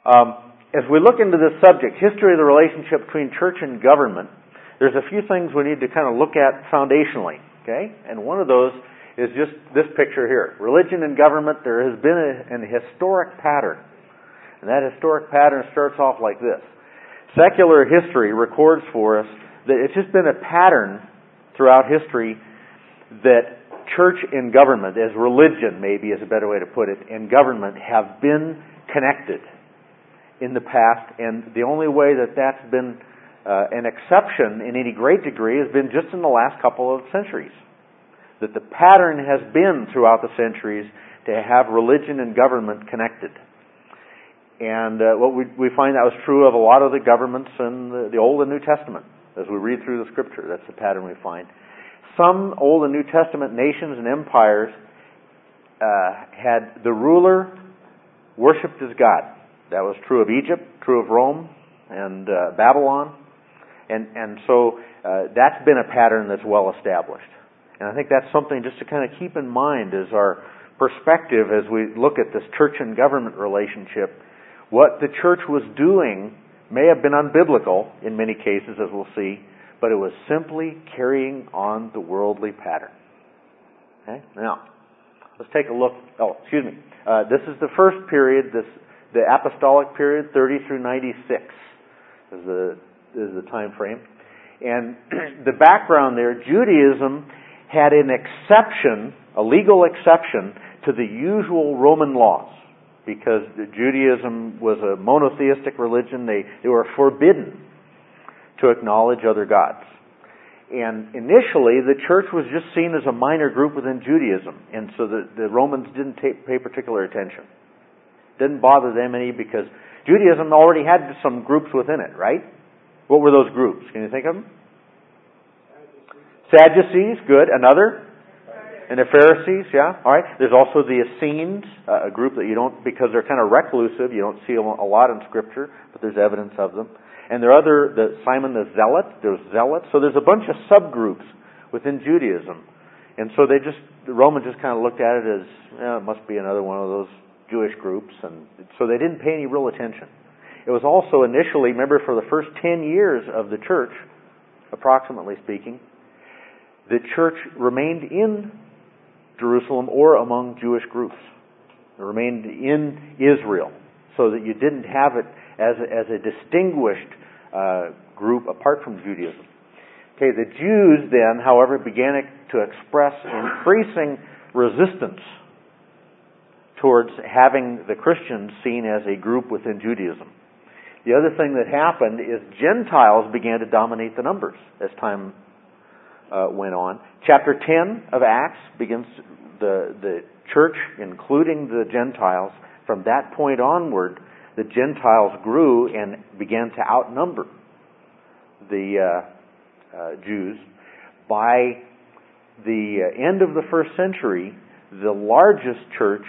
As we look into this subject, history of the relationship between church and government, there's a few things we need to kind of look at foundationally, okay? And one of those is just this picture here. Religion and government, there has been an historic pattern. And that historic pattern starts off like this. Secular history records for us that it's just been a pattern throughout history that church and government, as religion maybe is a better way to put it, and government have been connected in the past, and the only way that that's been an exception in any great degree has been just in the last couple of centuries. That the pattern has been throughout the centuries to have religion and government connected. And what we find that was true of a lot of the governments in the Old and New Testament. As we read through the Scripture, that's the pattern we find. Some Old and New Testament nations and empires had the ruler worshipped as God. That was true of Egypt, true of Rome, and Babylon. And so that's been a pattern that's well established. And I think that's something just to kind of keep in mind as our perspective as we look at this church and government relationship. What the church was doing may have been unbiblical in many cases, as we'll see, but it was simply carrying on the worldly pattern. Okay? Now, let's take a look. This is the first period, the apostolic period, 30 through 96 is the time frame. And the background there, Judaism had an exception, a legal exception, to the usual Roman laws. Because Judaism was a monotheistic religion, they were forbidden to acknowledge other gods. And initially, the church was just seen as a minor group within Judaism, and so the Romans didn't pay particular attention. Didn't bother them any because Judaism already had some groups within it, right? What were those groups? Can you think of them? Sadducees, good. Another? And the Pharisees, yeah. All right. There's also the Essenes, a group that you don't, because they're kind of reclusive, you don't see a lot in Scripture, but there's evidence of them. And there are Simon the Zealot, there's Zealots. So there's a bunch of subgroups within Judaism. And so the Romans just kind of looked at it as, it must be another one of those Jewish groups. And so they didn't pay any real attention. It was also initially, remember, for the first 10 years of the church, approximately speaking, the church remained in Jerusalem or among Jewish groups. It remained in Israel, so that you didn't have it as a distinguished group apart from Judaism. Okay, the Jews then, however, began to express increasing resistance towards having the Christians seen as a group within Judaism. The other thing that happened is Gentiles began to dominate the numbers as time went on. Chapter 10 of Acts begins the church, including the Gentiles. From that point onward, the Gentiles grew and began to outnumber the Jews. By the end of the first century, the largest church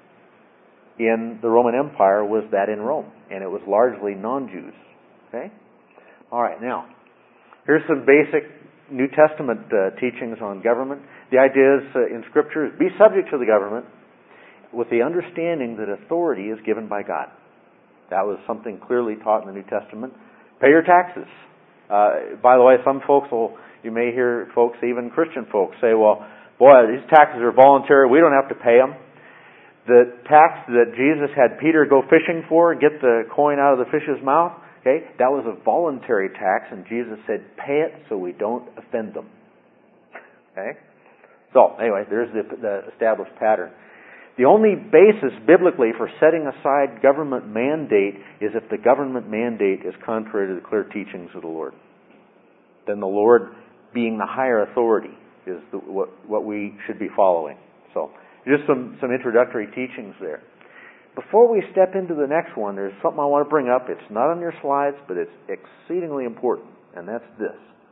in the Roman Empire was that in Rome, and it was largely non-Jews. Okay? All right, now, here's some basic New Testament teachings on government. The idea is, in Scripture is be subject to the government with the understanding that authority is given by God. That was something clearly taught in the New Testament. Pay your taxes. By the way, you may hear folks, even Christian folks, say, well, boy, these taxes are voluntary. We don't have to pay them. The tax that Jesus had Peter go fishing for and get the coin out of the fish's mouth, okay, that was a voluntary tax, and Jesus said, pay it so we don't offend them. Okay? So, anyway, there's the established pattern. The only basis biblically for setting aside government mandate is if the government mandate is contrary to the clear teachings of the Lord. Then the Lord, being the higher authority, is what we should be following. So, just some introductory teachings there. Before we step into the next one, there's something I want to bring up. It's not on your slides, but it's exceedingly important, and that's this.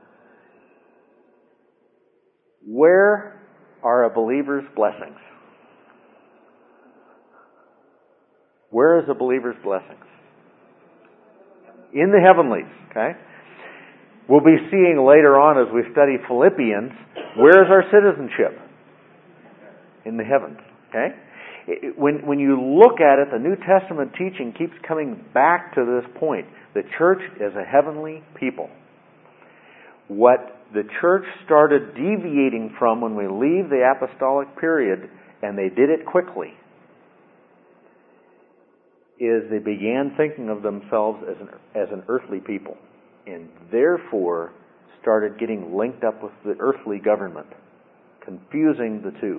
Where are a believer's blessings? Where is a believer's blessings? In the heavenlies, okay? We'll be seeing later on as we study Philippians, where is our citizenship? In the heavens, okay? When you look at it, the New Testament teaching keeps coming back to this point. The church is a heavenly people. What the church started deviating from when we leave the apostolic period, and they did it quickly, is they began thinking of themselves as an earthly people, and therefore started getting linked up with the earthly government, confusing the two.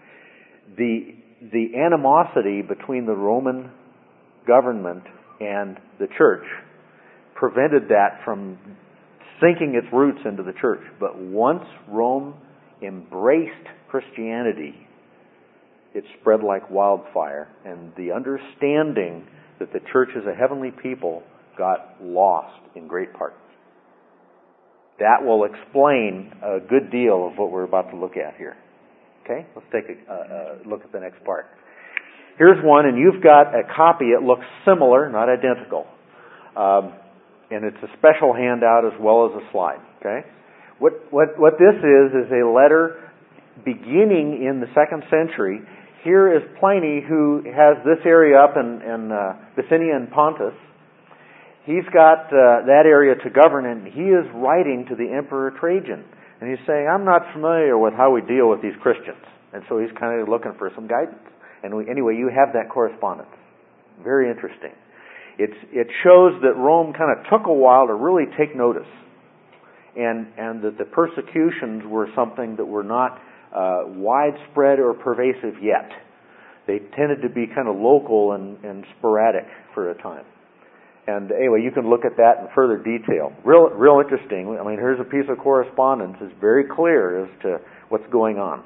The animosity between the Roman government and the church prevented that from sinking its roots into the church. But once Rome embraced Christianity, it spread like wildfire, and the understanding that the church is a heavenly people got lost in great part. That will explain a good deal of what we're about to look at here. Okay? Let's take a look at the next part. Here's one, and you've got a copy. It looks similar, not identical. And it's a special handout as well as a slide. Okay? What this is a letter beginning in the 2nd century. Here is Pliny, who has this area up in Bithynia and Pontus. He's got that area to govern, and he is writing to the Emperor Trajan. And he's saying, I'm not familiar with how we deal with these Christians. And so he's kind of looking for some guidance. And anyway, you have that correspondence. Very interesting. It shows that Rome kind of took a while to really take notice. And that the persecutions were something that were not widespread or pervasive yet. They tended to be kind of local and sporadic for a time. And anyway, you can look at that in further detail. Real interesting. I mean, here's a piece of correspondence. It's very clear as to what's going on.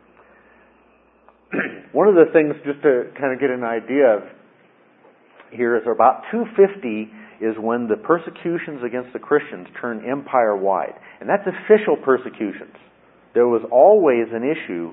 One of the things, just to kind of get an idea of here, is about 250 is when the persecutions against the Christians turned empire-wide. And that's official persecutions. There was always an issue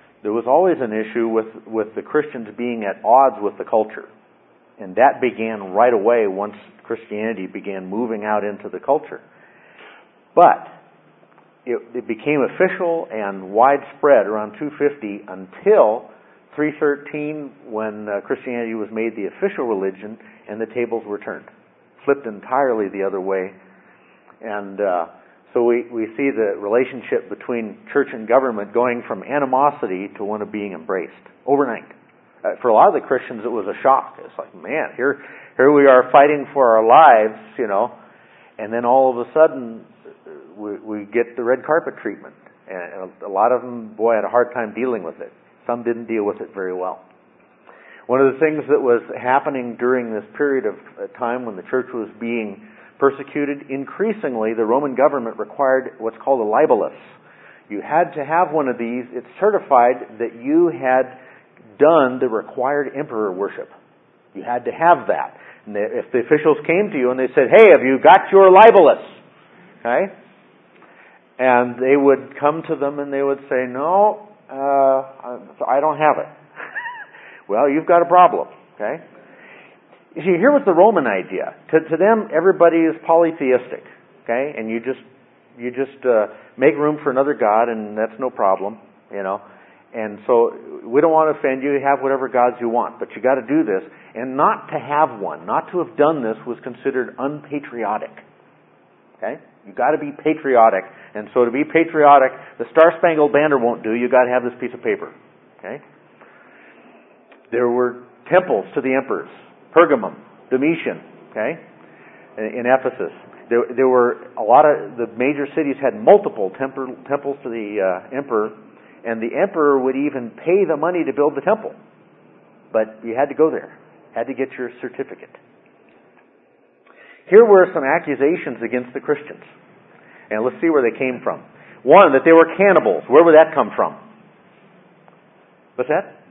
with the Christians being at odds with the culture. And that began right away once Christianity began moving out into the culture. But it became official and widespread around 250 until 313, when Christianity was made the official religion and the tables were turned. Flipped entirely the other way. And so we see the relationship between church and government going from animosity to one of being embraced overnight. For a lot of the Christians, it was a shock. It's like, man, here we are fighting for our lives, and then all of a sudden we get the red carpet treatment. And a lot of them, had a hard time dealing with it. Some didn't deal with it very well. One of the things that was happening during this period of time when the church was being persecuted, increasingly the Roman government required what's called a libellus. You had to have one of these. It certified that you had done the required emperor worship. You had to have that. And if the officials came to you and they said, hey, have you got your libellus? Okay? And they would come to them and they would say, no, I don't have it. Well, you've got a problem. Okay? You see, here was the Roman idea. To them, everybody is polytheistic. Okay? And you just make room for another god, and that's no problem. And so we don't want to offend you. You have whatever gods you want, but you got to do this. And not to have one, not to have done this, was considered unpatriotic. Okay? You got to be patriotic. And so to be patriotic, the Star-Spangled Banner won't do. You got to have this piece of paper. Okay? There were temples to the emperors. Pergamum, Domitian. Okay? In Ephesus. There were a lot of the major cities had multiple temples to the emperor. And the emperor would even pay the money to build the temple. But you had to go there. Had to get your certificate. Here were some accusations against the Christians. And let's see where they came from. One, that they were cannibals. Where would that come from? What's that?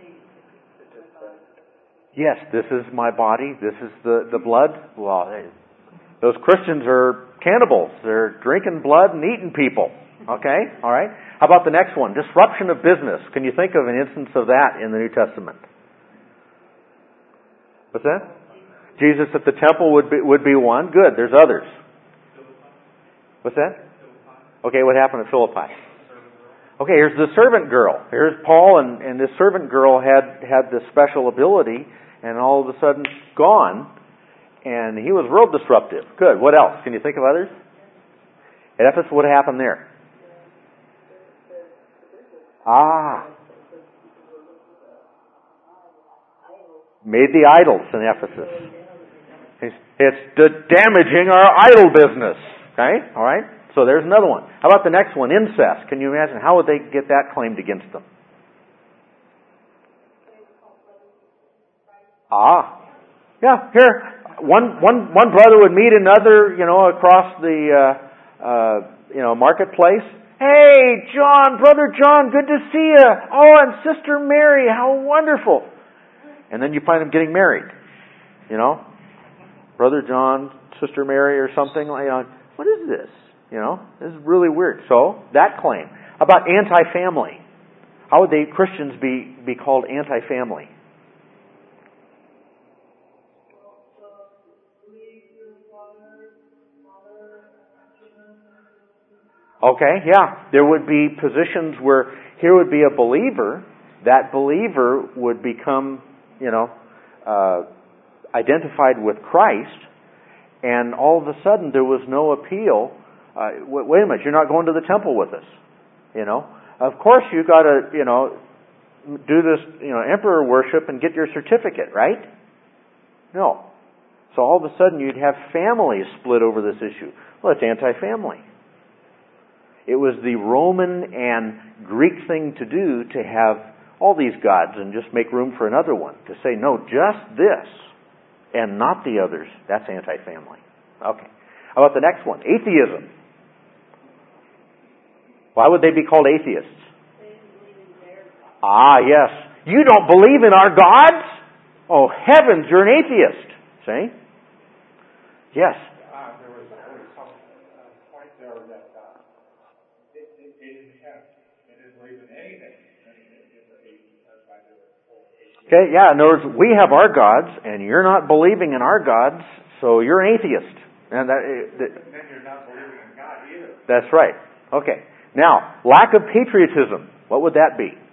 Yes, this is my body. This is the blood. Well, those Christians are cannibals. They're drinking blood and eating people. Okay? All right? How about the next one? Disruption of business. Can you think of an instance of that in the New Testament? What's that? Jesus at the temple would be one. Good. There's others. What's that? Okay, what happened at Philippi? Okay, here's the servant girl. Here's Paul, and this servant girl had this special ability, and all of a sudden gone, and he was real disruptive. Good. What else? Can you think of others? At Ephesus, what happened there? Made the idols in Ephesus. It's damaging our idol business. Okay? All right? So there's another one. How about the next one? Incest. Can you imagine? How would they get that claimed against them? Yeah, here. One brother would meet another, across the, marketplace. Hey, John, Brother John, good to see you. Oh, and Sister Mary, how wonderful. And then you find them getting married. Brother John, Sister Mary or something. What is this? This is really weird. So, that claim. How about anti-family? How would Christians be called anti-family? Okay, yeah. There would be positions where here would be a believer. That believer would become, identified with Christ, and all of a sudden there was no appeal. Wait a minute, you're not going to the temple with us. Of course you got to, do this, emperor worship and get your certificate, right? No. So all of a sudden you'd have families split over this issue. Well, it's anti-family. It was the Roman and Greek thing to do to have all these gods and just make room for another one. To say, no, just this and not the others. That's anti-family. Okay. How about the next one? Atheism. Why would they be called atheists? Yes. You don't believe in our gods? Oh, heavens, you're an atheist. See? Yes. There was some point there that they didn't believe in anything. Okay, yeah, in other words, we have our gods, and you're not believing in our gods, so you're an atheist. And then you're not believing in God either. That's right. Okay. Now, lack of patriotism. What would that be?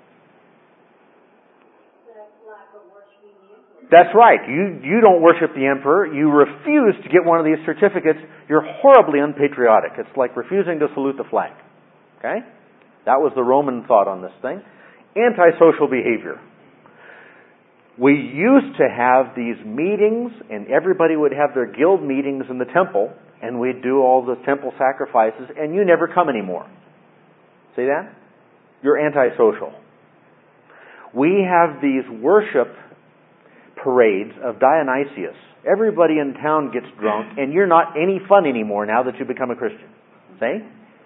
That's right. You don't worship the emperor. You refuse to get one of these certificates. You're horribly unpatriotic. It's like refusing to salute the flag. Okay? That was the Roman thought on this thing. Antisocial behavior. We used to have these meetings, and everybody would have their guild meetings in the temple, and we'd do all the temple sacrifices, and you never come anymore. See that? You're antisocial. We have these worship parades of Dionysius. Everybody in town gets drunk, and you're not any fun anymore now that you become a Christian. See?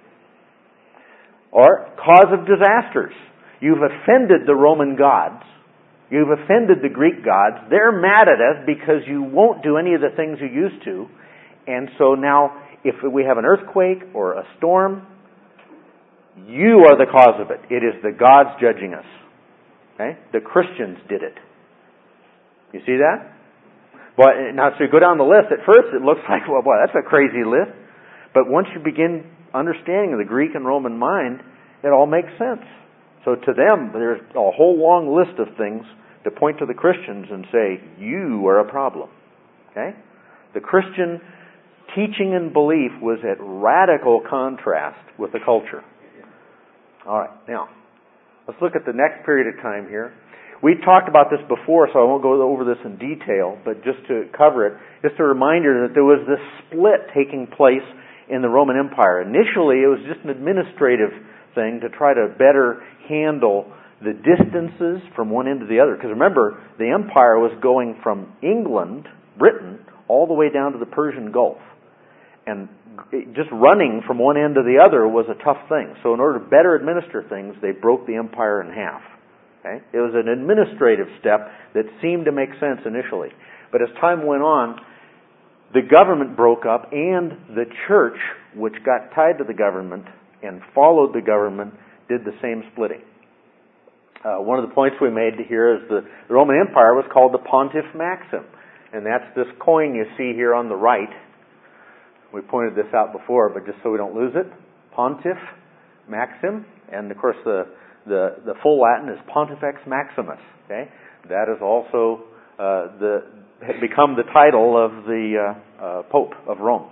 Or cause of disasters. You've offended the Roman gods. You've offended the Greek gods. They're mad at us because you won't do any of the things you used to. And so now, if we have an earthquake or a storm, you are the cause of it. It is the gods judging us. Okay? The Christians did it. You see that? But now, so you go down the list, at first it looks like, well, boy, that's a crazy list. But once you begin understanding the Greek and Roman mind, it all makes sense. So to them, there's a whole long list of things to point to the Christians and say, you are a problem. Okay? The Christian teaching and belief was at radical contrast with the culture. All right, now, let's look at the next period of time here. We talked about this before, so I won't go over this in detail, but just to cover it, just a reminder that there was this split taking place in the Roman Empire. Initially, it was just an administrative thing to try to better handle the distances from one end to the other. Because remember, the empire was going from England, Britain, all the way down to the Persian Gulf. And just running from one end to the other was a tough thing. So in order to better administer things, they broke the empire in half. Okay? It was an administrative step that seemed to make sense initially. But as time went on, the government broke up, and the church, which got tied to the government and followed the government, did the same splitting. One of the points we made here is the Roman Empire was called the Pontiff Maxim. And that's this coin you see here on the right. We pointed this out before, but just so we don't lose it. Pontiff Maxim. And of course the full Latin is Pontifex Maximus. Okay, that is also become the title of the Pope of Rome.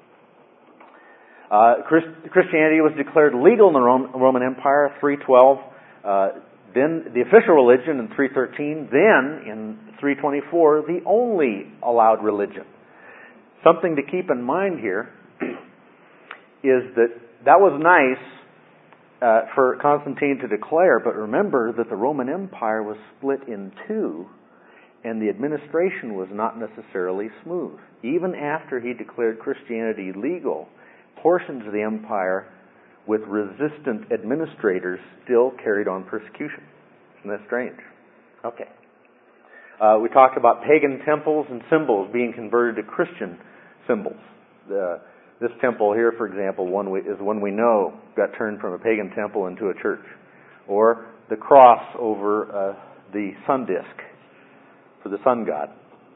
Christianity was declared legal in the Roman Empire, 312. Then the official religion in 313. Then in 324, the only allowed religion. Something to keep in mind here is that was nice for Constantine to declare, but remember that the Roman Empire was split in two, and the administration was not necessarily smooth. Even after he declared Christianity legal, portions of the empire with resistant administrators still carried on persecution. Isn't that strange? Okay. We talked about pagan temples and symbols being converted to Christian symbols. This temple here, for example, is one we know got turned from a pagan temple into a church. Or the cross over the sun disk for the sun god.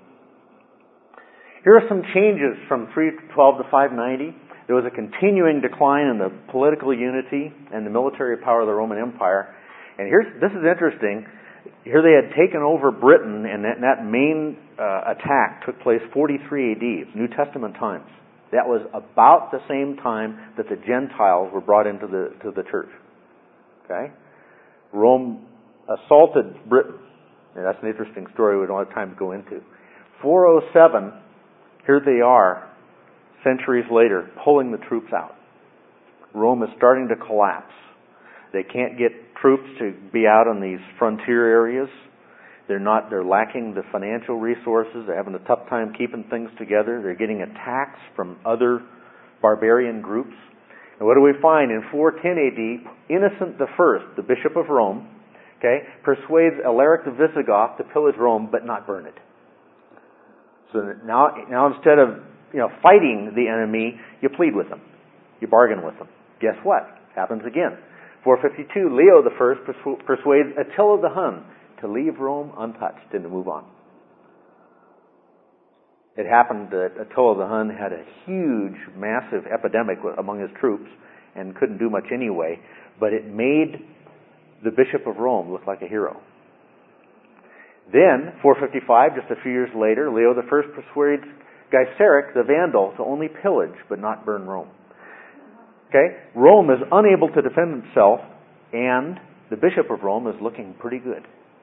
Here are some changes from 312 to 590. There was a continuing decline in the political unity and the military power of the Roman Empire. And this is interesting. Here they had taken over Britain, and that main attack took place 43 AD, New Testament times. That was about the same time that the Gentiles were brought into the church. Okay? Rome assaulted Britain. And that's an interesting story we don't have time to go into. 407, here they are, centuries later, pulling the troops out. Rome is starting to collapse. They can't get troops to be out in these frontier areas. They're lacking the financial resources. They're having a tough time keeping things together. They're getting attacks from other barbarian groups. And what do we find? In 410 AD, Innocent I, the Bishop of Rome, persuades Alaric the Visigoth to pillage Rome but not burn it. So now instead of fighting the enemy, you plead with them. You bargain with them. Guess what? Happens again. 452, Leo I persuades Attila the Hun to leave Rome untouched and to move on. It happened that Attila the Hun had a huge, massive epidemic among his troops and couldn't do much anyway, but it made the Bishop of Rome look like a hero. Then, 455, just a few years later, Leo I persuades Gaiseric the Vandal to only pillage but not burn Rome. Rome is unable to defend itself, and the Bishop of Rome is looking pretty good.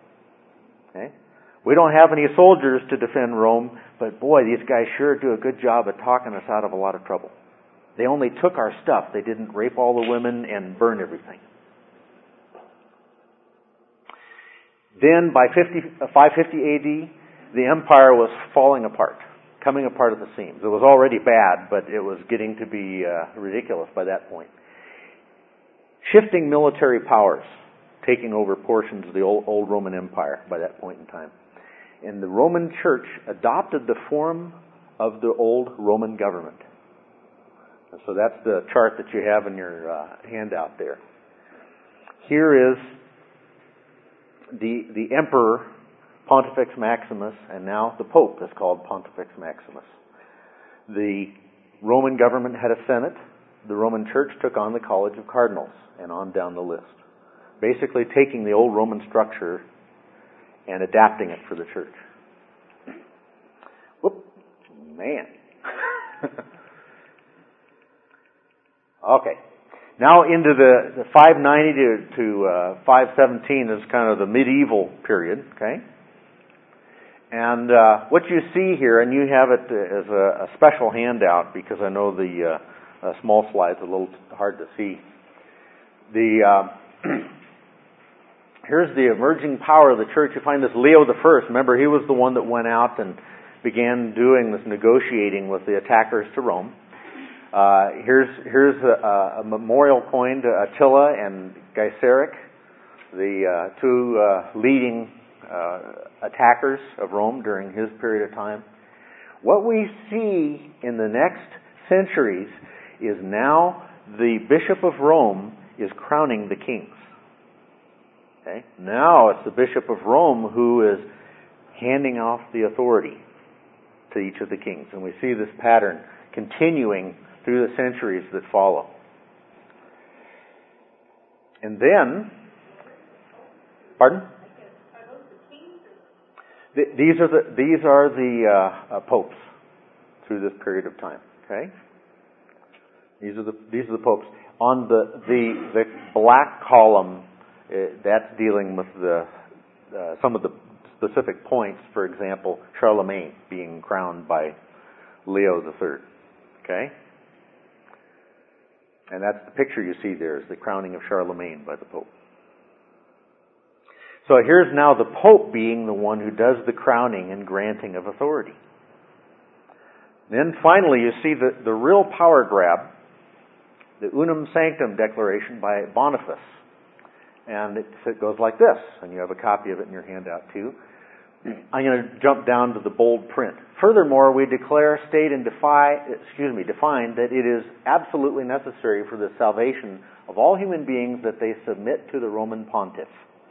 We don't have any soldiers to defend Rome, but boy, these guys sure do a good job at talking us out of a lot of trouble. They only took our stuff. They didn't rape all the women and burn everything. Then, by 550 AD, the empire was falling apart, coming apart at the seams. It was already bad, but it was getting to be ridiculous by that point. Shifting military powers taking over portions of the old Roman Empire by that point in time. And the Roman Church adopted the form of the old Roman government. And so that's the chart that you have in your handout there. Here is the Emperor, Pontifex Maximus, and now the Pope is called Pontifex Maximus. The Roman government had a Senate. The Roman Church took on the College of Cardinals, and on down the list. Basically taking the old Roman structure and adapting it for the church. Whoop, man. Okay. Now into the 590 to 517 is kind of the medieval period, okay? And what you see here, and you have it as a special handout because I know the small slide's a little hard to see. Here's the emerging power of the church. You find this Leo I. Remember, he was the one that went out and began doing this negotiating with the attackers to Rome. Here's a memorial coin to Attila and Gaiseric, the two leading attackers of Rome during his period of time. What we see in the next centuries is now the Bishop of Rome is crowning the kings. Okay? Now it's the Bishop of Rome who is handing off the authority to each of the kings. And we see this pattern continuing through the centuries that follow. And then, pardon? These are the popes through this period of time. Okay, these are the popes. On the black column, that's dealing with some of the specific points. For example, Charlemagne being crowned by Leo III. Okay, and that's the picture you see there, is the crowning of Charlemagne by the Pope. So here's now the Pope being the one who does the crowning and granting of authority. Then finally you see the real power grab, the Unum Sanctum Declaration by Boniface. And it goes like this, and you have a copy of it in your handout too. I'm going to jump down to the bold print. Furthermore, we declare, state, and define that it is absolutely necessary for the salvation of all human beings that they submit to the Roman Pontiff.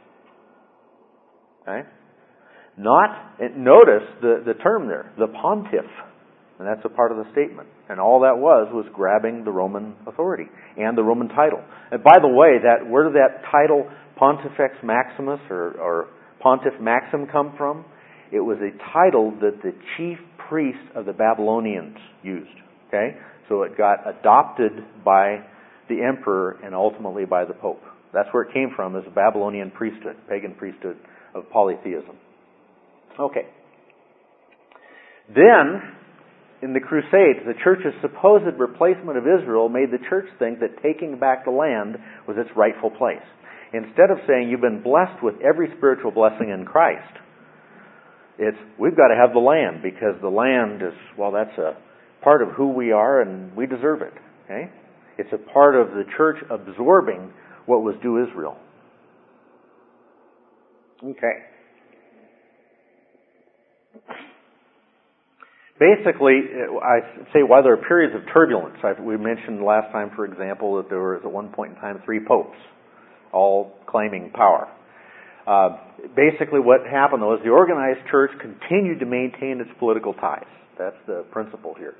Okay? Notice the term there, the Pontiff. And that's a part of the statement. And all that was grabbing the Roman authority and the Roman title. And by the way, where did that title Pontifex Maximus or Pontiff Maxim come from? It was a title that the chief priest of the Babylonians used. Okay? So it got adopted by the emperor and ultimately by the Pope. That's where it came from, as a Babylonian priesthood, pagan priesthood of polytheism. Okay. Then, in the Crusades, the church's supposed replacement of Israel made the church think that taking back the land was its rightful place. Instead of saying you've been blessed with every spiritual blessing in Christ, we've got to have the land, because the land is, that's a part of who we are and we deserve it. Okay? It's a part of the church absorbing what was due Israel. Okay. Basically, I say why there are periods of turbulence. We mentioned last time, for example, that there was at one point in time 3 popes, all claiming power. Basically what happened, though, is the organized church continued to maintain its political ties. That's the principle here.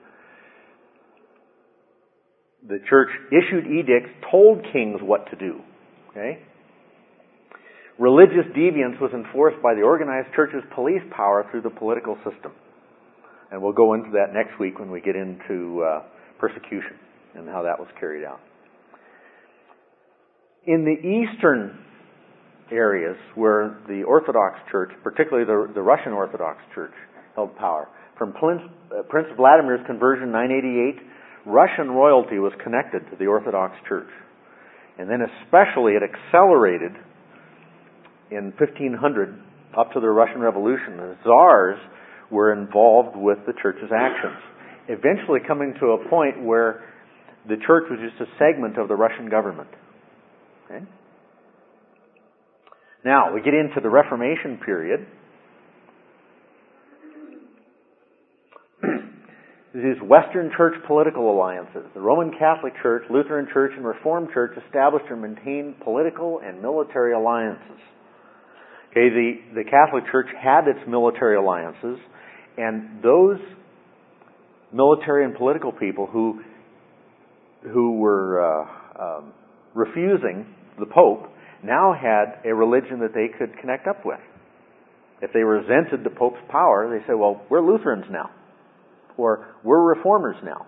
The church issued edicts, told kings what to do. Okay? Religious deviance was enforced by the organized church's police power through the political system. And we'll go into that next week when we get into persecution and how that was carried out. In the eastern areas where the Orthodox Church, particularly the Russian Orthodox Church, held power, from Prince Vladimir's conversion in 988, Russian royalty was connected to the Orthodox Church. And then especially it accelerated in 1500 up to the Russian Revolution. The czars were involved with the church's actions, eventually coming to a point where the church was just a segment of the Russian government. Okay? Now, we get into the Reformation period. These Western Church political alliances. The Roman Catholic Church, Lutheran Church, and Reformed Church established and maintained political and military alliances. Okay, the Catholic Church had its military alliances, and those military and political people who were refusing the Pope now had a religion that they could connect up with. If they resented the Pope's power, they said, well, we're Lutherans now. Or we're Reformers now.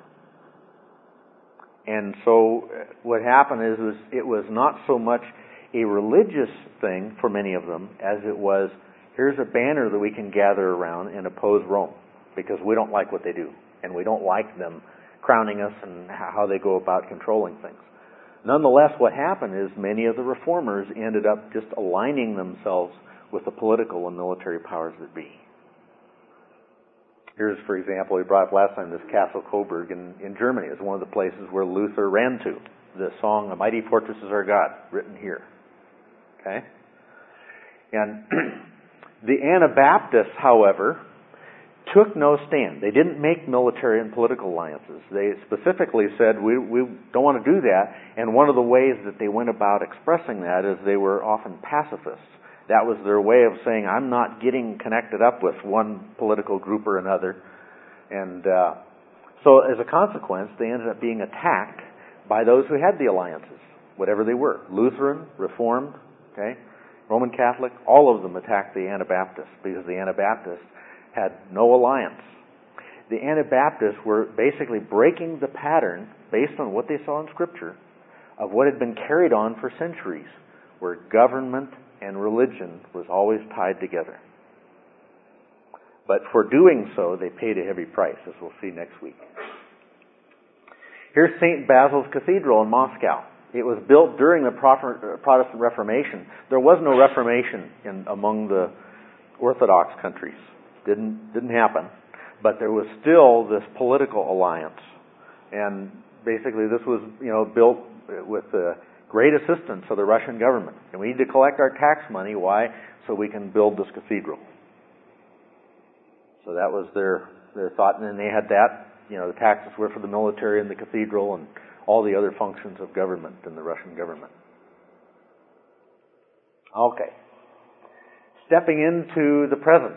And so what happened is it was not so much a religious thing for many of them as it was, here's a banner that we can gather around and oppose Rome, because we don't like what they do, and we don't like them crowning us and how they go about controlling things. Nonetheless, what happened is many of the reformers ended up just aligning themselves with the political and military powers that be. Here's, for example, we brought up last time this Castle Coburg in Germany. It's one of the places where Luther ran to. The song, "A Mighty Fortress is Our God," written here. Okay? And the Anabaptists, however, took no stand. They didn't make military and political alliances. They specifically said, we don't want to do that. And one of the ways that they went about expressing that is they were often pacifists. That was their way of saying, I'm not getting connected up with one political group or another. And so as a consequence, they ended up being attacked by those who had the alliances. whatever they were, Lutheran, Reformed, okay, Roman Catholic, all of them attacked the Anabaptists because the Anabaptists had no alliance. The Anabaptists were basically breaking the pattern based on what they saw in Scripture of what had been carried on for centuries, where government and religion was always tied together. But for doing so, they paid a heavy price, as we'll see next week. Here's St. Basil's Cathedral in Moscow. It was built during the Protestant Reformation. There was no Reformation among the Orthodox countries. Didn't happen. But there was still this political alliance. And basically this was, built with the great assistance of the Russian government. And we need to collect our tax money. Why? So we can build this cathedral. So that was their thought. And then they had that, the taxes were for the military and the cathedral and all the other functions of government in the Russian government. Okay. Stepping into the present.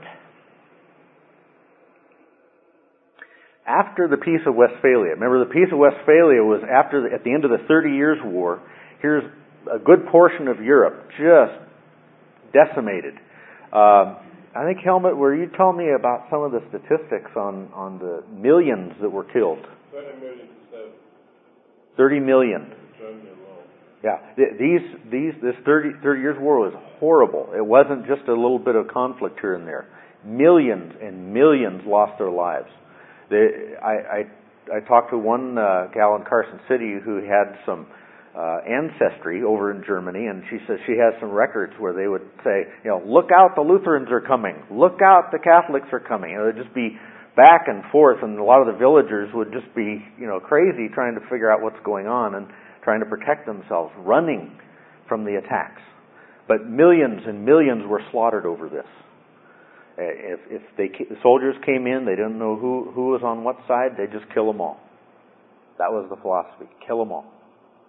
After the Peace of Westphalia, remember the Peace of Westphalia was at the end of the 30 Years' War. Here's a good portion of Europe just decimated. I think, Helmut, were you telling me about some of the statistics on the millions that were killed? 30 million. 30 million. Yeah, this 30 Years' War was horrible. It wasn't just a little bit of conflict here and there. Millions and millions lost their lives. I talked to one gal in Carson City who had some ancestry over in Germany, and she says she has some records where they would say, look out, the Lutherans are coming. Look out, the Catholics are coming. They'd just be back and forth, and a lot of the villagers would just be, crazy trying to figure out what's going on and trying to protect themselves, running from the attacks. But millions and millions were slaughtered over this. If the soldiers came in, they didn't know who was on what side, they'd just kill them all. That was the philosophy, kill them all.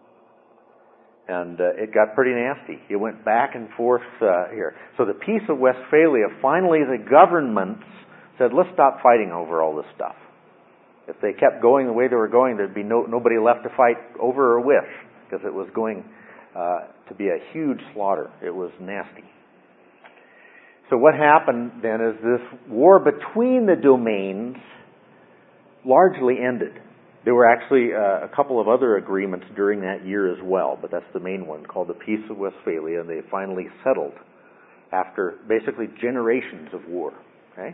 And it got pretty nasty. It went back and forth here. So the Peace of Westphalia, finally the governments said, let's stop fighting over all this stuff. If they kept going the way they were going, there'd be nobody left to fight over or with, because it was going to be a huge slaughter. It was nasty. So what happened then is this war between the domains largely ended. There were actually a couple of other agreements during that year as well, but that's the main one, called the Peace of Westphalia, and they finally settled after basically generations of war. Okay?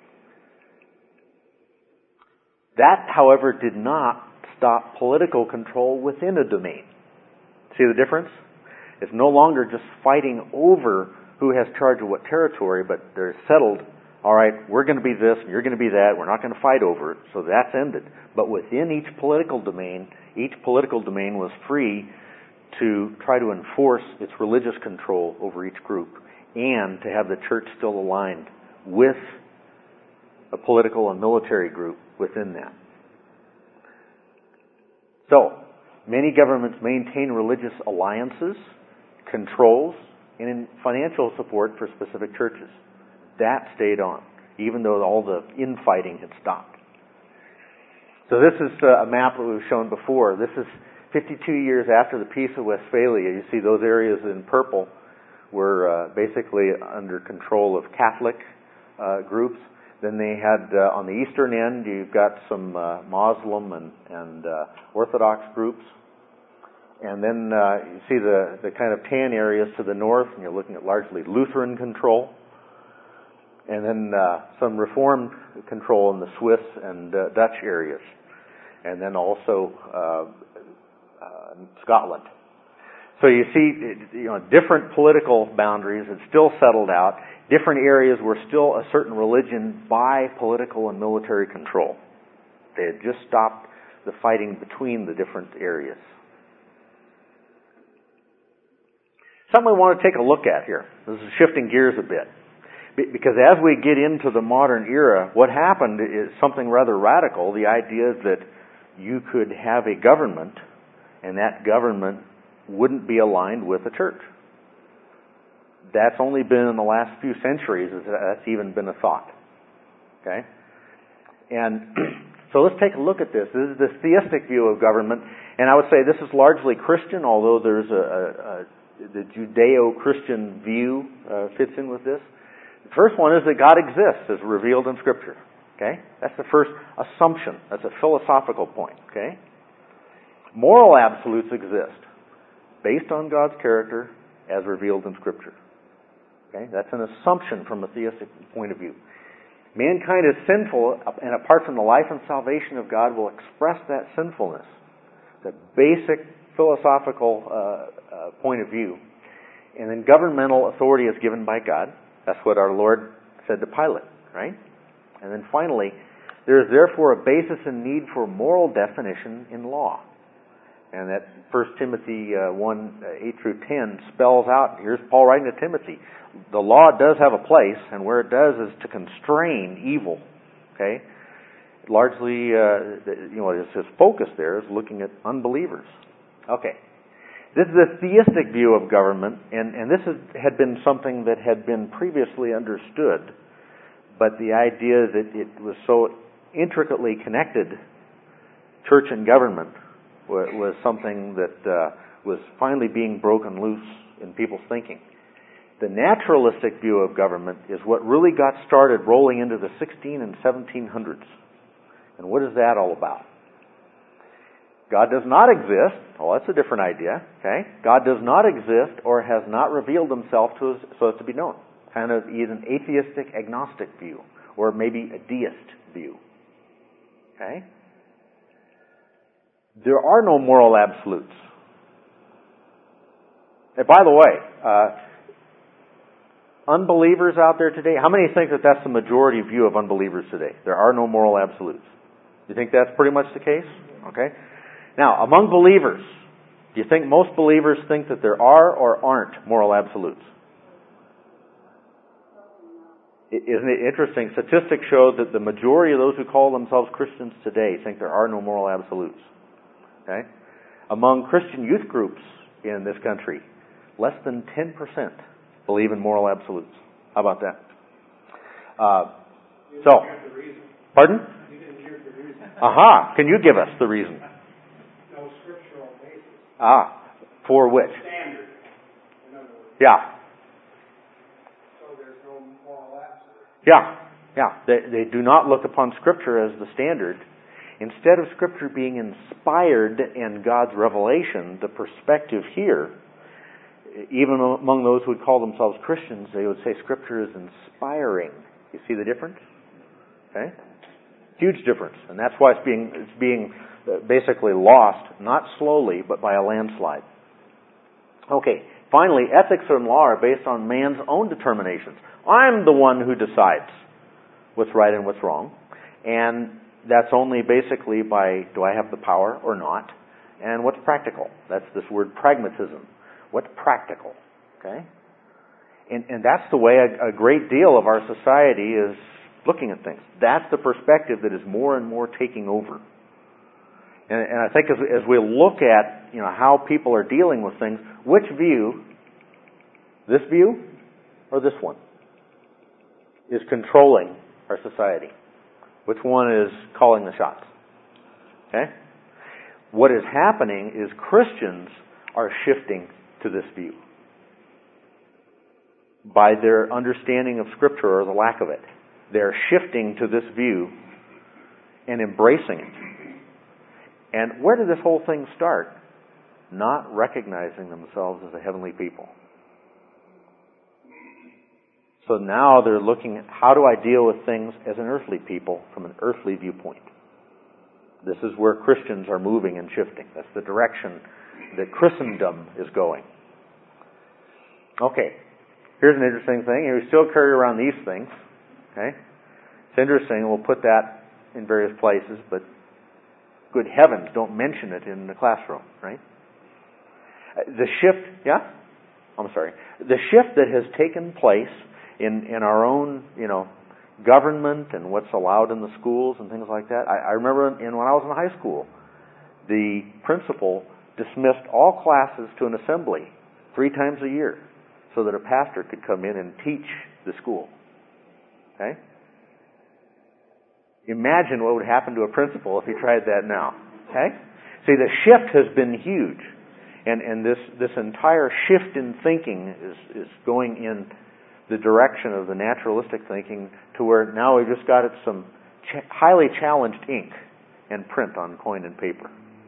That, however, did not stop political control within a domain. See the difference? It's no longer just fighting over who has charge of what territory, but they're settled. All right, we're going to be this, and you're going to be that. We're not going to fight over it. So that's ended. But within each political domain was free to try to enforce its religious control over each group and to have the church still aligned with a political and military group within that. So, many governments maintain religious alliances, controls, and financial support for specific churches. That stayed on, even though all the infighting had stopped. So this is a map that we've shown before. This is 52 years after the Peace of Westphalia. You see those areas in purple were basically under control of Catholic groups. Then they had, on the eastern end, you've got some Muslim and Orthodox groups. And then you see the kind of tan areas to the north, and you're looking at largely Lutheran control. And then some Reformed control in the Swiss and Dutch areas. And then also Scotland. So you see, different political boundaries had still settled out. Different areas were still a certain religion by political and military control. They had just stopped the fighting between the different areas. Something we want to take a look at here. This is shifting gears a bit. Because as we get into the modern era, what happened is something rather radical. The idea that you could have a government, and that government wouldn't be aligned with the church. That's only been in the last few centuries that's even been a thought. Okay? And So let's take a look at this. This is the theistic view of government, and I would say this is largely Christian, although there's the Judeo-Christian view fits in with this. The first one is that God exists as revealed in Scripture. Okay? That's the first assumption. That's a philosophical point. Okay? Moral absolutes exist based on God's character as revealed in Scripture. Okay? That's an assumption from a theistic point of view. Mankind is sinful, and apart from the life and salvation of God, will express that sinfulness. The basic philosophical point of view. And then governmental authority is given by God. That's what our Lord said to Pilate, right? And then finally, there is therefore a basis and need for moral definition in law. And that 1 Timothy 1, 8 through 10 spells out, here's Paul writing to Timothy, the law does have a place, and where it does is to constrain evil. Okay? Largely, his focus there is looking at unbelievers. Okay. This is a theistic view of government, and this had been something that had been previously understood, but the idea that it was so intricately connected, church and government, was something that was finally being broken loose in people's thinking. The naturalistic view of government is what really got started rolling into the 16 and 1700s. And what is that all about? God does not exist. Oh, that's a different idea. Okay? God does not exist or has not revealed himself to us so as to be known. Kind of either an atheistic, agnostic view, or maybe a deist view. Okay? There are no moral absolutes. And by the way, unbelievers out there today, how many think that that's the majority view of unbelievers today? There are no moral absolutes. You think that's pretty much the case? Okay. Now, among believers, do you think most believers think that there are or aren't moral absolutes? Isn't it interesting? Statistics show that the majority of those who call themselves Christians today think there are no moral absolutes. Okay? Among Christian youth groups in this country, less than 10% believe in moral absolutes. How about that? Pardon? You didn't hear the reason. Aha. Can you give us the reason? No scriptural basis. For which? Standard, in other words. Yeah. So there's no moral absolute. Yeah. They do not look upon Scripture as the standard. Instead of Scripture being inspired in God's revelation, the perspective here, even among those who would call themselves Christians, they would say Scripture is inspiring. You see the difference? Okay? Huge difference. And that's why it's being basically lost, not slowly, but by a landslide. Okay. Finally, ethics and law are based on man's own determinations. I'm the one who decides what's right and what's wrong. And that's only basically by, do I have the power or not? And what's practical? That's this word pragmatism. What's practical? Okay? And that's the way a great deal of our society is looking at things. That's the perspective that is more and more taking over. And I think as we look at how people are dealing with things, which view, this view or this one, is controlling our society? Which one is calling the shots? Okay? What is happening is Christians are shifting to this view by their understanding of Scripture or the lack of it. They're shifting to this view and embracing it. And where did this whole thing start? Not recognizing themselves as a heavenly people. So now they're looking at how do I deal with things as an earthly people from an earthly viewpoint. This is where Christians are moving and shifting. That's the direction that Christendom is going. Okay, here's an interesting thing. We still carry around these things. Okay, it's interesting. We'll put that in various places, but good heavens, don't mention it in the classroom, right? The shift, the shift that has taken place in our own, government and what's allowed in the schools and things like that. I remember when I was in high school, the principal dismissed all classes to an assembly 3 times a year so that a pastor could come in and teach the school. Okay? Imagine what would happen to a principal if he tried that now. Okay? See, the shift has been huge. And this entire shift in thinking is going in the direction of the naturalistic thinking to where now we've just got some highly challenged ink and print on coin and paper.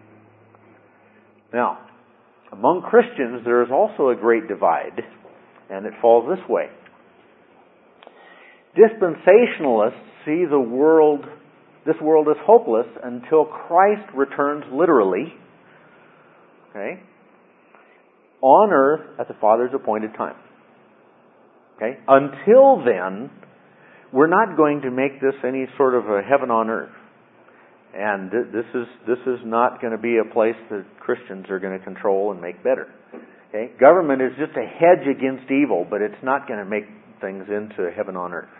Now, among Christians, there is also a great divide, and it falls this way. Dispensationalists see this world as hopeless until Christ returns literally, okay, on earth at the Father's appointed time. Okay? Until then, we're not going to make this any sort of a heaven on earth. And this is not going to be a place that Christians are going to control and make better. Okay? Government is just a hedge against evil, but it's not going to make things into heaven on earth.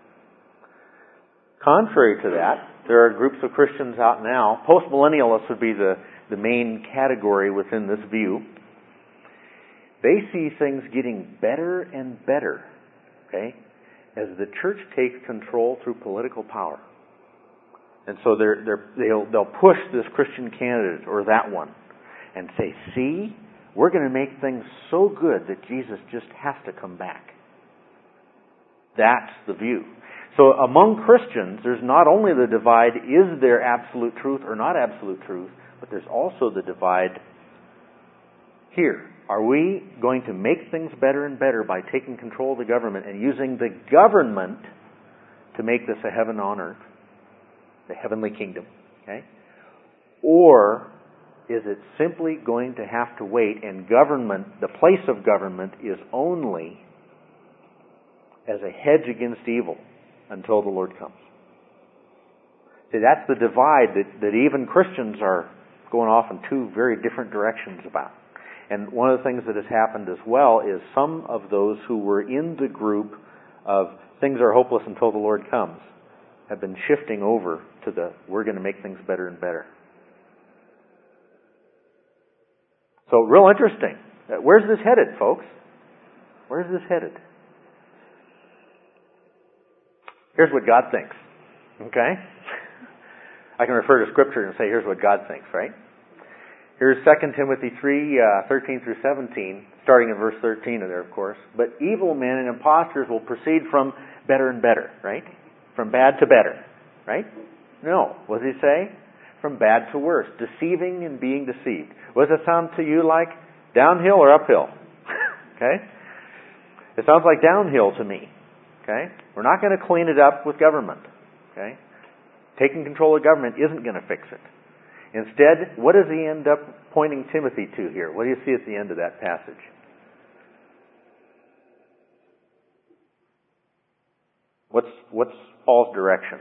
Contrary to that, there are groups of Christians out now. Postmillennialists would be the main category within this view. They see things getting better and better, okay, as the church takes control through political power. And so they'll push this Christian candidate or that one and say, see, we're going to make things so good that Jesus just has to come back. That's the view. So among Christians, there's not only the divide, is there absolute truth or not absolute truth, but there's also the divide here. Are we going to make things better and better by taking control of the government and using the government to make this a heaven on earth, the heavenly kingdom? Okay? Or is it simply going to have to wait and government, the place of government, is only as a hedge against evil until the Lord comes? See, that's the divide that even Christians are going off in two very different directions about. And one of the things that has happened as well is some of those who were in the group of things are hopeless until the Lord comes have been shifting over to the we're going to make things better and better. So real interesting. Where's this headed, folks? Where's this headed? Here's what God thinks. Okay? I can refer to Scripture and say, here's what God thinks, right? Here's 2 Timothy 3, 13 through 17, starting in verse 13 there, of course. But evil men and impostors will proceed from better and better, right? From bad to better, right? No. What does he say? From bad to worse. Deceiving and being deceived. What does it sound to you like? Downhill or uphill? Okay? It sounds like downhill to me. Okay? We're not going to clean it up with government. Okay? Taking control of government isn't going to fix it. Instead, what does he end up pointing Timothy to here? What do you see at the end of that passage? What's Paul's direction?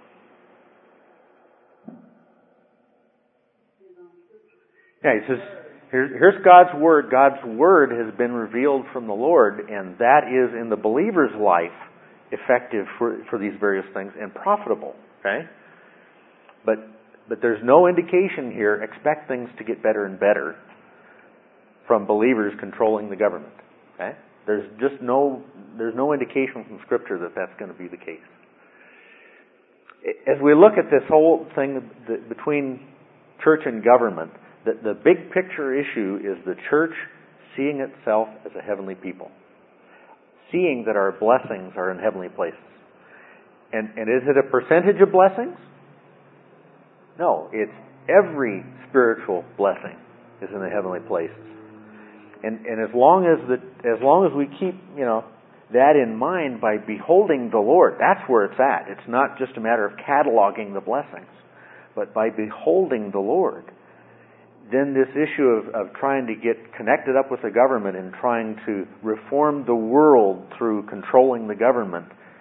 Yeah, he says, here's God's Word. God's Word has been revealed from the Lord, and that is in the believer's life effective for these various things and profitable. Okay? But there's no indication here, expect things to get better and better from believers controlling the government. Okay? There's no indication from Scripture that that's going to be the case. As we look at this whole thing between church and government, the big picture issue is the church seeing itself as a heavenly people. Seeing that our blessings are in heavenly places. And is it a percentage of blessings? No, it's every spiritual blessing is in the heavenly places. And as long as we keep, that in mind by beholding the Lord, that's where it's at. It's not just a matter of cataloging the blessings, but by beholding the Lord, then this issue of trying to get connected up with the government and trying to reform the world through controlling the government,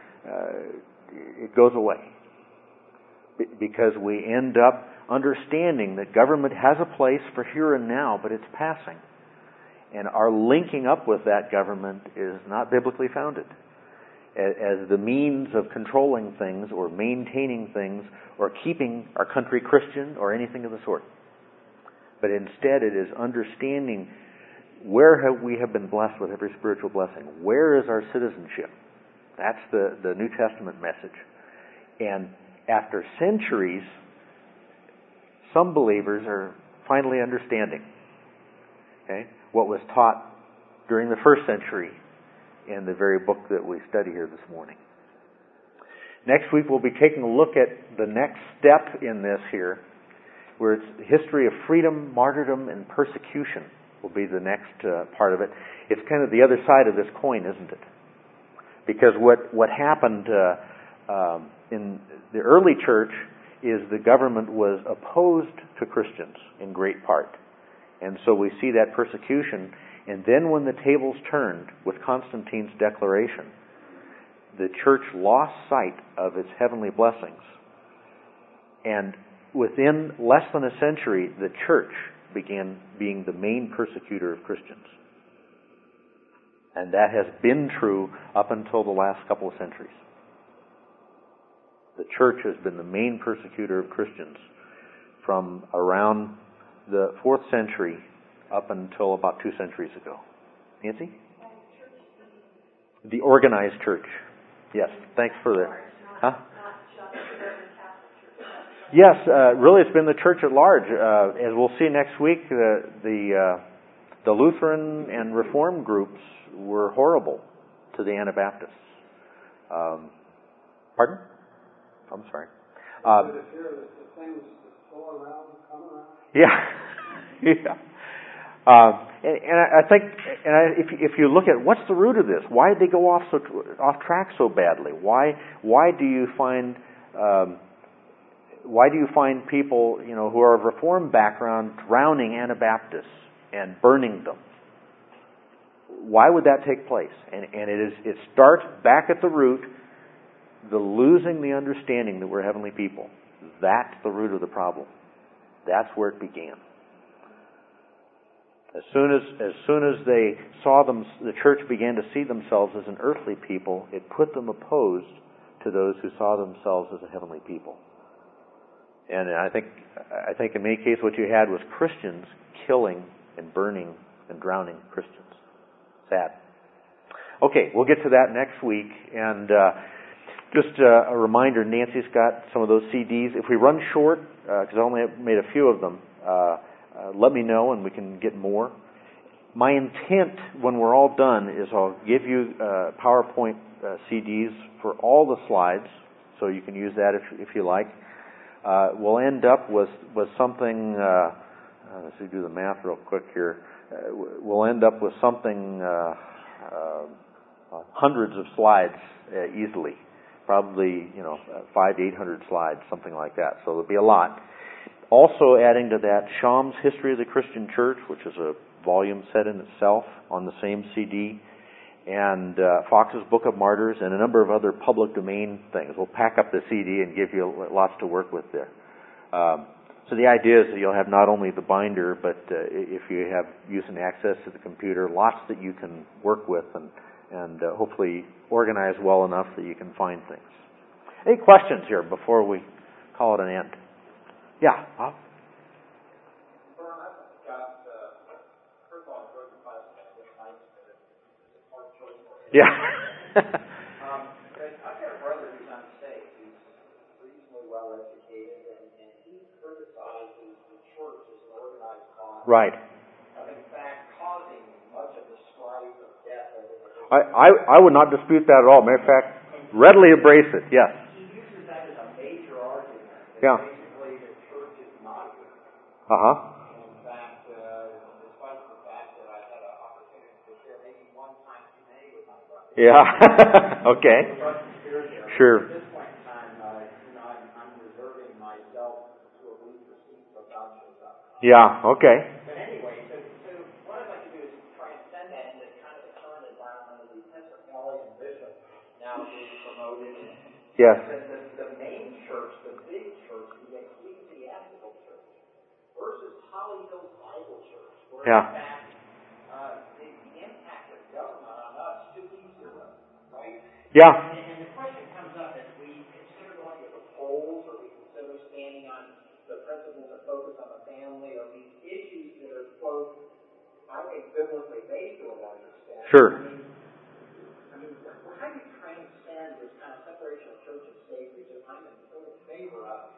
it goes away. Because we end up understanding that government has a place for here and now, but it's passing. And our linking up with that government is not biblically founded as the means of controlling things or maintaining things or keeping our country Christian or anything of the sort. But instead it is understanding where we have been blessed with every spiritual blessing. Where is our citizenship? That's the New Testament message. And after centuries, some believers are finally understanding, okay, what was taught during the first century in the very book that we study here this morning. Next week we'll be taking a look at the next step in this here, where it's the history of freedom, martyrdom, and persecution will be the next part of it. It's kind of the other side of this coin, isn't it? Because what happened in the early church is the government was opposed to Christians in great part. And so we see that persecution. And then when the tables turned with Constantine's declaration, the church lost sight of its heavenly blessings. And within less than a century, the church began being the main persecutor of Christians. And that has been true up until the last couple of centuries. The church has been the main persecutor of Christians from around the 4th century up until about 2 centuries ago. Nancy? The organized church. Yes, thanks for the... Huh? Yes, really it's been the church at large. As we'll see next week, the Lutheran and Reformed groups were horrible to the Anabaptists. Pardon? I'm sorry. Yeah. Yeah. And I think, if you look at what's the root of this, why did they go off track so badly? Why do you find people, who are of Reformed background drowning Anabaptists and burning them? Why would that take place? And it starts back at the root, the losing the understanding that we're heavenly people. That's the root of the problem. That's where it began. As soon as they saw the church began to see themselves as an earthly people, it put them opposed to those who saw themselves as a heavenly people. And I think in many cases what you had was Christians killing and burning and drowning Christians. Sad. Okay, we'll get to that next week. And just a reminder, Nancy's got some of those CDs. If we run short, because I only made a few of them, let me know and we can get more. My intent when we're all done is I'll give you PowerPoint CDs for all the slides, so you can use that if you like. We'll end up with something, let's see, do the math real quick here. We'll end up with something, hundreds of slides easily. Probably, 500 to 800 slides, something like that. So there'll be a lot. Also adding to that, Sham's History of the Christian Church, which is a volume set in itself on the same CD, and Fox's Book of Martyrs, and a number of other public domain things. We'll pack up the CD and give you lots to work with there. So the idea is that you'll have not only the binder, but if you have use and access to the computer, lots that you can work with and hopefully organize well enough that you can find things. Any questions here before we call it an end? Yeah. Huh? Yeah. I've got a brother who's unsaved, who's reasonably well educated, and he criticizes the church as an organized crime. Right. In fact, causing much of the strife of death. I would not dispute that at all. Matter of fact, readily embrace it. Yes. He uses that as a major argument. Yeah. Basically, the church is not good. Uh-huh. In fact, despite the fact that I had an opportunity to share maybe one time too many with my brother. Yeah. Okay. Sure. At this point in time, I'm reserving myself to at least receive what God shows up. Yeah. Okay. But anyway, so what I'd like to do is transcend that into kind of the current environment of the Episcopalian bishop now being promoted. Yes. The main church, the big church, the ecclesiastical church, versus Holly Hills Bible Church, where in fact the impact of government on us should be zero, right? Yeah. And the question comes up as we consider going to the polls, or we consider standing on the principles that focus on the family, or these issues that are, quote, I think biblically based or understand. Sure. I mean, how do you transcend this kind of separation of church and state? Because I'm in full favor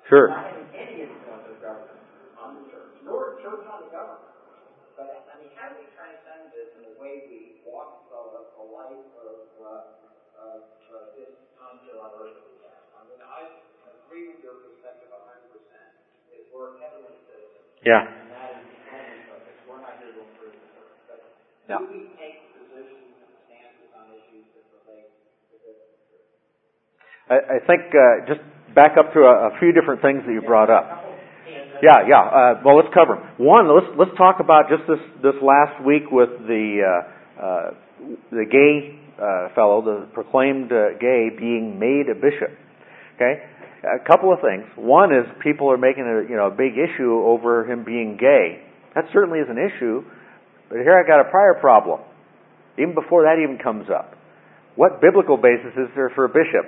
Sure. Not having any influence of government on the church, nor church on the government. But, I mean, how do we transcend this in the way we walk a life of this time here on earth that we have? I mean, I agree with your perspective 100%. Is we're heavenly citizens. Yeah. And that is heavenly focus. We're not here to improve the church. But Yeah. do we take positions and stances on issues that relate to this? I think just back up to a few different things that you brought up. Yeah. Well, let's cover them. One, let's talk about just this last week with the gay fellow, the proclaimed gay, being made a bishop. Okay, a couple of things. One is people are making a big issue over him being gay. That certainly is an issue, but here I got a prior problem. Even before that even comes up, what biblical basis is there for a bishop?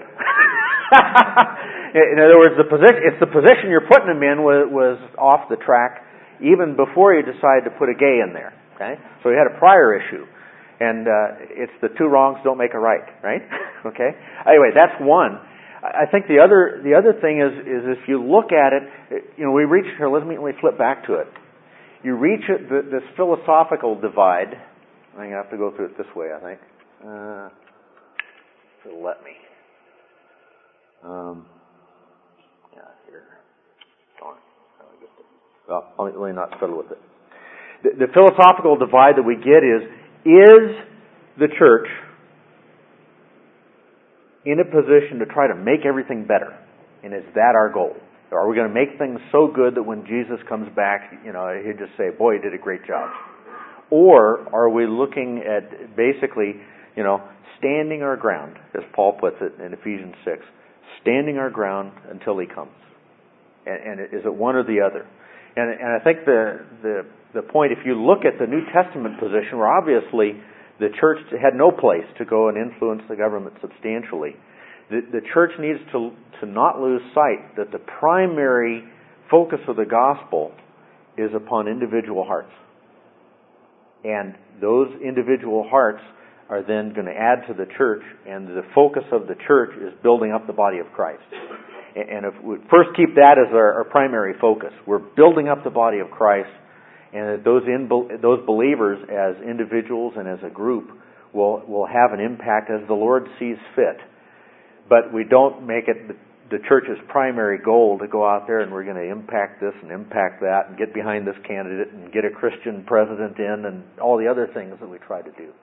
In other words, it's the position you're putting him in was off the track even before you decided to put a gay in there. Okay, so he had a prior issue, and it's the two wrongs don't make a right, right? Okay. Anyway, that's one. I think the other thing is if you look at it, we reach here. Let me flip back to it. You reach this philosophical divide. I'm gonna have to go through it this way. I think. It'll let me. Here. Darn. Well, let me not fiddle with it. The philosophical divide that we get is the church in a position to try to make everything better? And is that our goal? Are we going to make things so good that when Jesus comes back, he'll just say, boy, you did a great job? Or are we looking at basically, standing our ground, as Paul puts it in Ephesians 6, standing our ground until he comes? And is it one or the other? And I think the point, if you look at the New Testament position, where obviously the church had no place to go and influence the government substantially, the church needs to not lose sight that the primary focus of the gospel is upon individual hearts. And those individual hearts are then going to add to the church, and the focus of the church is building up the body of Christ. And if we first keep that as our primary focus, we're building up the body of Christ, and that those believers as individuals and as a group will have an impact as the Lord sees fit. But we don't make it the church's primary goal to go out there and we're going to impact this and impact that and get behind this candidate and get a Christian president in and all the other things that we try to do.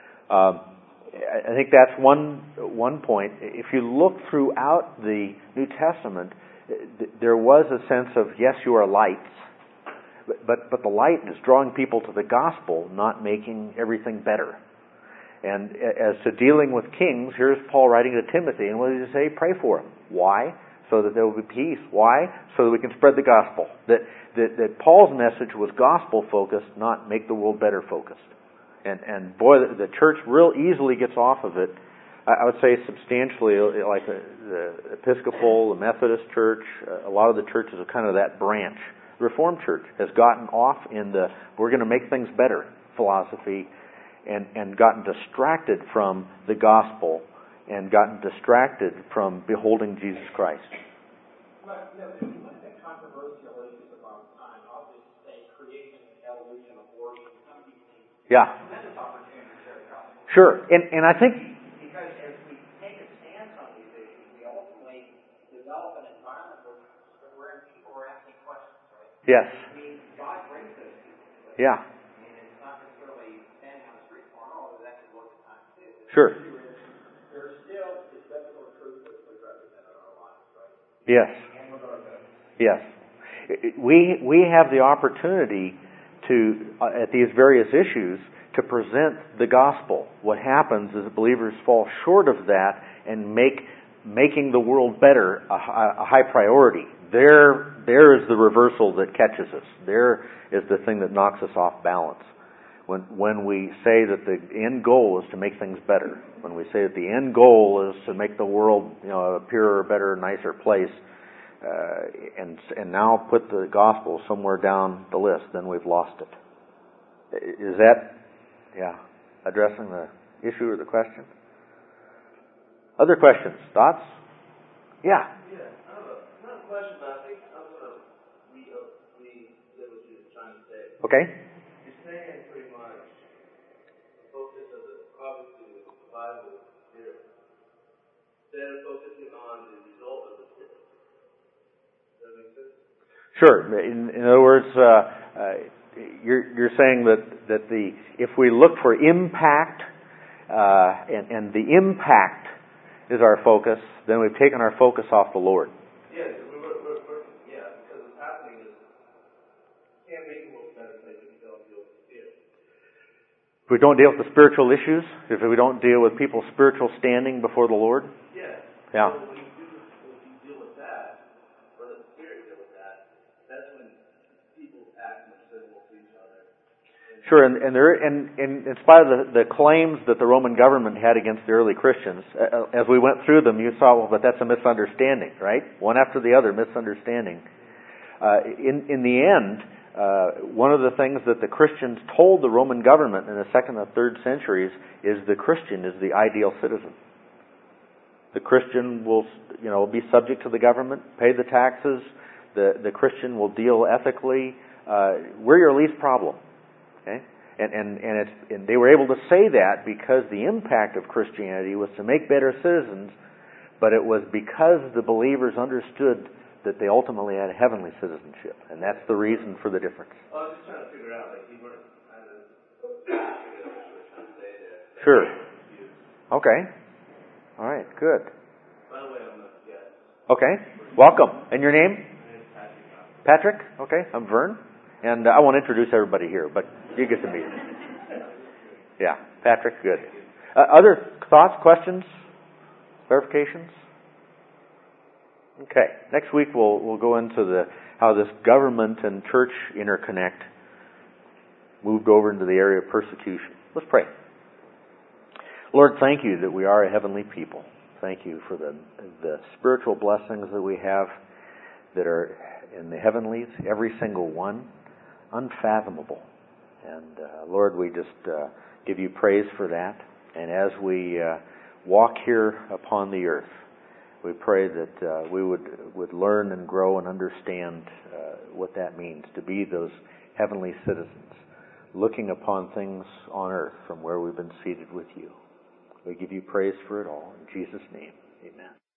I think that's one point. If you look throughout the New Testament, there was a sense of, yes, you are lights, but the light is drawing people to the gospel, not making everything better. And as to dealing with kings, here's Paul writing to Timothy, and what does he say? Pray for him. Why? So that there will be peace. Why? So that we can spread the gospel. That Paul's message was gospel focused, not make the world better focused. And boy, the church real easily gets off of it. I would say substantially, like the Episcopal, the Methodist Church, a lot of the churches are kind of that branch. The Reformed Church has gotten off in the we're going to make things better philosophy, and gotten distracted from the gospel and gotten distracted from beholding Jesus Christ. But one of the controversial issues of our time, I'll just say creation, evolution, abortion, some of these things. Yeah. Tremendous opportunity to share the gospel. Sure. And I think because as we take a stance on these issues, we ultimately develop an environment where people are asking questions, right? yes. I mean, God brings those people. Yeah. Sure. There's still this biblical truth that we represent in our lives, right? Yes. And with our faith. Yes. We have the opportunity to, at these various issues, to present the gospel. What happens is believers fall short of that and making the world better a high priority. There is the reversal that catches us. There is the thing that knocks us off balance. When we say that the end goal is to make things better, when we say that the end goal is to make the world a purer, better, nicer place, and now put the gospel somewhere down the list, then we've lost it. Is that, addressing the issue or the question? Other questions, thoughts? Yeah. Yeah, I have another question about think I'm going to read what you're trying to say. Okay. You're saying pretty much the focus of obviously the Bible here, instead of focusing on the result of the Spirit. Does that make sense? Sure. In other words, you're saying that if we look for impact, and the impact is our focus, then we've taken our focus off the Lord. Yes, because what's happening is you can't make the world a better place if you don't deal with the Spirit. If we don't deal with the spiritual issues, if we don't deal with people's spiritual standing before the Lord. Yes. Yeah. So when you deal with that, or the Spirit deal with that, that's when people act more civil to each other. Sure, and in spite of the claims that the Roman government had against the early Christians, as we went through them, you saw, well, but that's a misunderstanding, right? One after the other, misunderstanding. In the end, one of the things that the Christians told the Roman government in the 2nd and 3rd centuries is the Christian is the ideal citizen. The Christian will, be subject to the government, pay the taxes. The Christian will deal ethically. We're your least problem. Okay? And they were able to say that because the impact of Christianity was to make better citizens, but it was because the believers understood that they ultimately had a heavenly citizenship, and that's the reason for the difference. I was just trying to figure out, you weren't kind of trying to say that. Sure. Okay. All right. Good. By the way, I'm a guest. Okay. Welcome. And your name? My name is Patrick. Patrick. Okay. I'm Vern. And I won't introduce everybody here, but you get to meet him. Yeah, Patrick, good. Other thoughts, questions, clarifications? Okay. Next week we'll go into how this government and church interconnect moved over into the area of persecution. Let's pray. Lord, thank you that we are a heavenly people. Thank you for the spiritual blessings that we have that are in the heavenlies, every single one. Unfathomable. And Lord, we just give you praise for that. And as we walk here upon the earth, we pray that we would learn and grow and understand what that means to be those heavenly citizens, looking upon things on earth from where we've been seated with you. We give you praise for it all. In Jesus' name, amen.